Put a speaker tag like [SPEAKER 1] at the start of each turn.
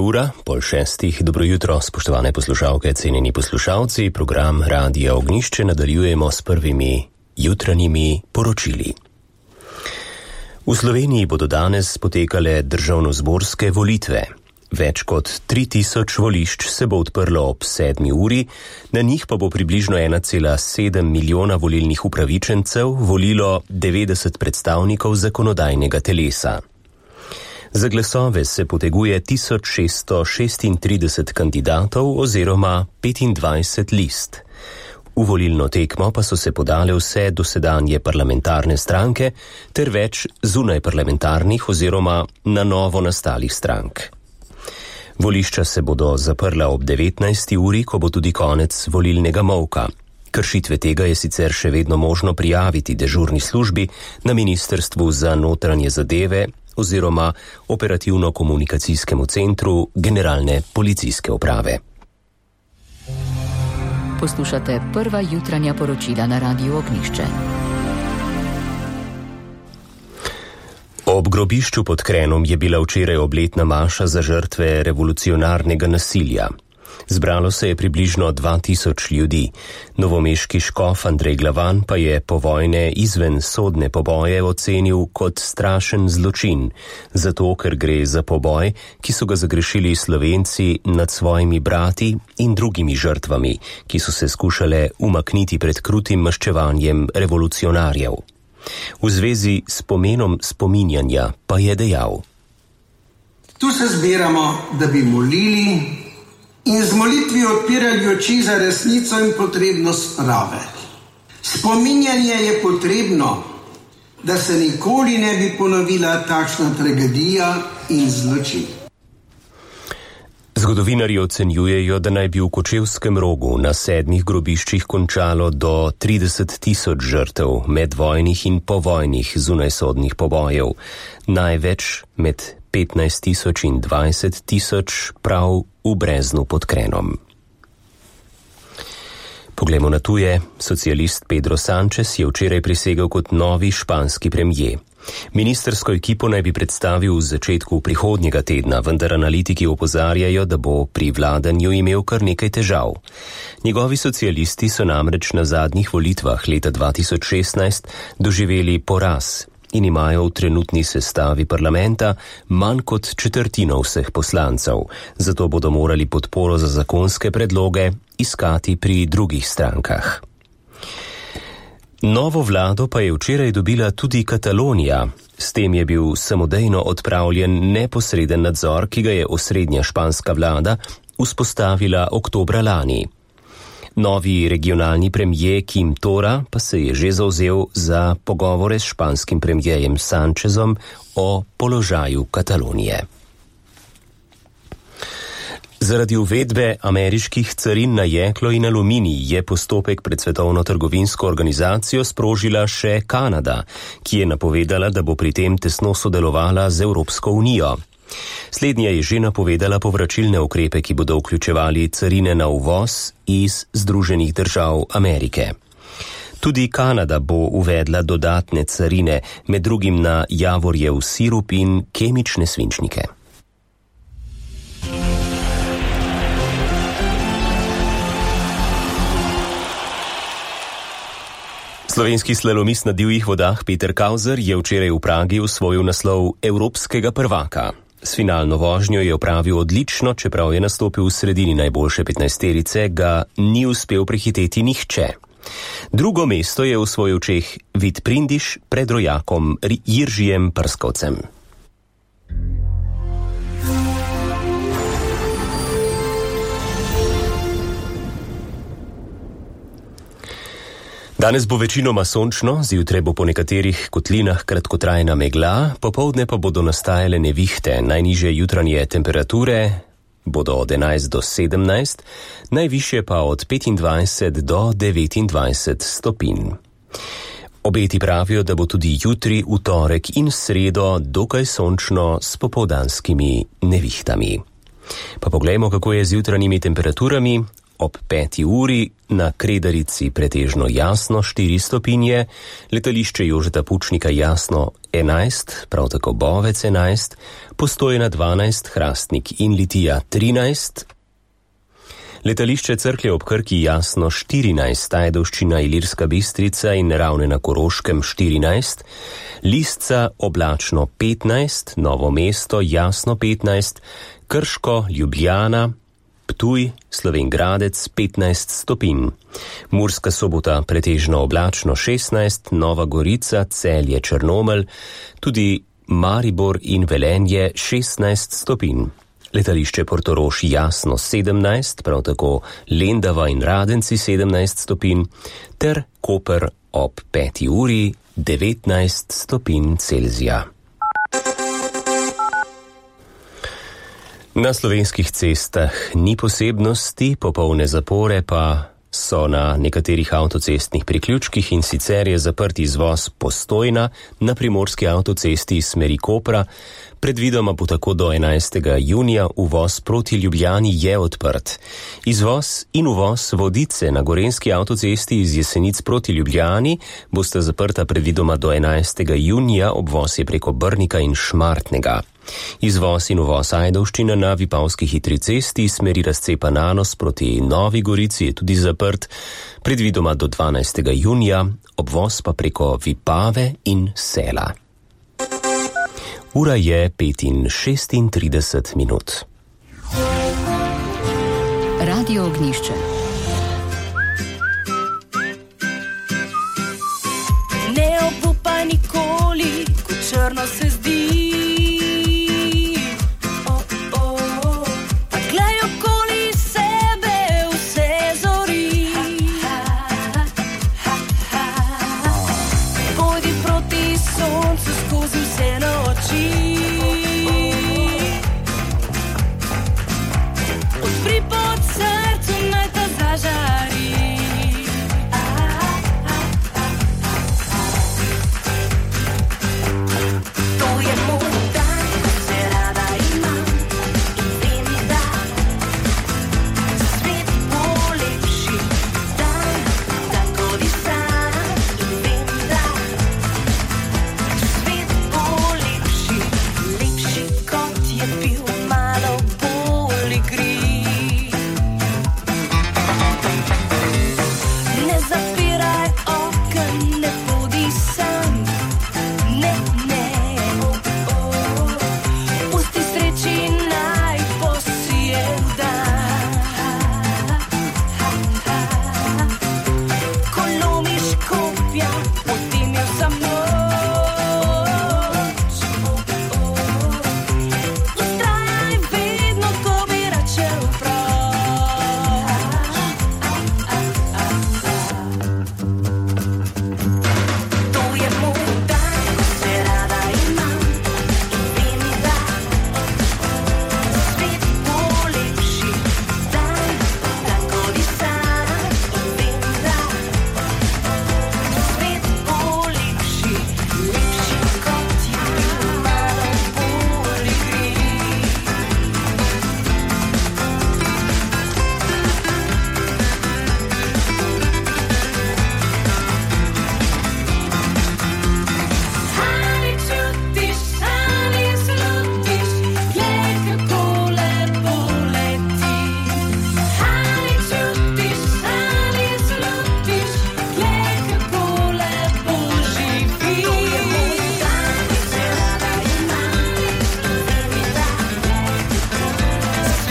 [SPEAKER 1] ura, 5:30. Dobro jutro, spoštovane poslušalke, cenjeni poslušalci. Program Radia Ognjišče nadaljujemo s prvimi jutranjimi poročili. V Sloveniji bodo danes potekale državnozborske volitve. Več kot 3000 volišč se bo odprlo ob 7. uri, na njih pa bo približno 1,7 milijona volilnih upravičencev volilo 90 predstavnikov zakonodajnega telesa. Za glasove se poteguje 1636 kandidatov oziroma 25 list. V volilno tekmo pa so se podale vse dosedanje parlamentarne stranke ter več zunajparlamentarnih oziroma na novo nastalih strank. Volišča se bodo zaprla ob 19. uri, ko bo tudi konec volilnega molka. Kršitve tega je sicer še vedno možno prijaviti dežurni službi na Ministrstvu za notranje zadeve oziroma operativno-komunikacijskemu centru Generalne policijske uprave.
[SPEAKER 2] Poslušate prva jutranja poročila na Radiu Ognjišče.
[SPEAKER 1] Ob grobišču pod Krenom je bila včeraj obletna maša za žrtve revolucionarnega nasilja. Zbralo se je približno 2000 ljudi. Novomeški škof Andrej Glavan pa je povojne izven sodne poboje ocenil kot strašen zločin, zato ker gre za poboj, ki so ga zagrešili Slovenci nad svojimi brati in drugimi žrtvami, ki so se skušale umakniti pred krutim maščevanjem revolucionarjev. V zvezi s pomenom spominjanja pa je dejal:
[SPEAKER 3] Tu se zbiramo, da bi molili in z molitvijo odpirali oči za resnico in potrebnost prave. Spominjanje je potrebno, da se nikoli ne bi ponovila takšna tragedija in zločin.
[SPEAKER 1] Zgodovinarji ocenjujejo, da naj bi v Kočevskem Rogu na 7 grobiščih končalo do 30 000 žrtev medvojnih in povojnih zunajsodnih pobojev, največ med 15 000 in 20 000 prav v Breznu pod Krenom. Poglejmo na tuje. Socialist Pedro Sánchez je včeraj prisegel kot novi španski premijer. Ministrsko ekipo naj bi predstavil v začetku prihodnjega tedna, vendar analitiki opozarjajo, da bo pri vladanju imel kar nekaj težav. Njegovi socialisti so namreč na zadnjih volitvah leta 2016 doživeli poraz in imajo v trenutni sestavi parlamenta manj kot četrtino vseh poslancev, zato bodo morali podporo za zakonske predloge iskati pri drugih strankah. Novo vlado pa je včeraj dobila tudi Katalonija. S tem je bil samodejno odpravljen neposreden nadzor, ki ga je osrednja španska vlada vzpostavila oktobra lani. Novi regionalni premijer Quim Torra pa se je že zavzel za pogovore s španskim premijerjem Sánchezom o položaju Katalonije. Zaradi uvedbe ameriških carin na jeklo in aluminij je postopek pred Svetovno trgovinsko organizacijo sprožila še Kanada, ki je napovedala, da bo pri tem tesno sodelovala z Evropsko unijo. Slednja je že napovedala povračilne ukrepe, ki bodo vključevali carine na uvoz iz Združenih držav Amerike. Tudi Kanada bo uvedla dodatne carine, med drugim na javorjev sirup in kemične svinčnike. Slovenski slalomist na divjih vodah Peter Kauzer je včeraj v Pragi osvojil naslov evropskega prvaka. S finalno vožnjo je opravil odlično, čeprav je nastopil v sredini najboljše 15-terice, ga ni uspel prehiteti nihče. Drugo mesto je osvojil Čeh Vid Prindiš pred rojakom Jiržijem Prskovcem. Danes bo večinoma sončno, zjutraj bo po nekaterih kotlinah kratkotrajna megla, popoldne pa bodo nastajale nevihte, najnižje jutranje temperature bodo od 11 do 17, najvišje pa od 25 do 29 stopinj. Obeti pravijo, da bo tudi jutri, v torek in sredo dokaj sončno s popoldanskimi nevihtami. Pa poglejmo, kako je z jutranjimi temperaturami. ob 5. uri, na Kredarici pretežno jasno 4 stopinje, letališče Jožeta Pučnika jasno 11, prav tako Bovec 11, Postojna 12, Hrastnik in Litija 13, letališče Cerklje ob Krki jasno 14, Ajdovščina, Ilirska Bistrica in Ravne na Koroškem 14, Lisca oblačno 15, Novo mesto jasno 15, Krško, Ljubljana, Ptuj, Slovenj Gradec 15 stopinj, Murska Sobota pretežno oblačno 16, Nova Gorica, Celje, Črnomelj, tudi Maribor in Velenje 16 stopinj. Letališče Portorož jasno 17, prav tako Lendava in Radenci 17 stopinj, ter Koper ob 5. uri 19 stopinj Celzija. Na slovenskih cestah ni posebnosti, popolne zapore pa so na nekaterih avtocestnih priključkih, in sicer je zaprt izvoz Postojna na primorski avtocesti iz smeri Kopra. Predvidoma bo tako do 11. junija, uvoz proti Ljubljani je odprt. Izvoz in uvoz Vodice na gorenjski avtocesti iz Jesenic proti Ljubljani bosta zaprta predvidoma do 11. junija, obvoz je preko Brnika in Šmartnega. Izvoz in uvoz Ajdovščina na Vipavski hitri cesti smeri razcepa Nanos proti Novi Gorici je tudi zaprt, predvidoma do 12. junija, obvoz pa preko Vipave in Sela. Ura je 5:36 minut.
[SPEAKER 2] Radio Ognjišče.
[SPEAKER 4] Ne obupaj nikoli, ko črno se zdi.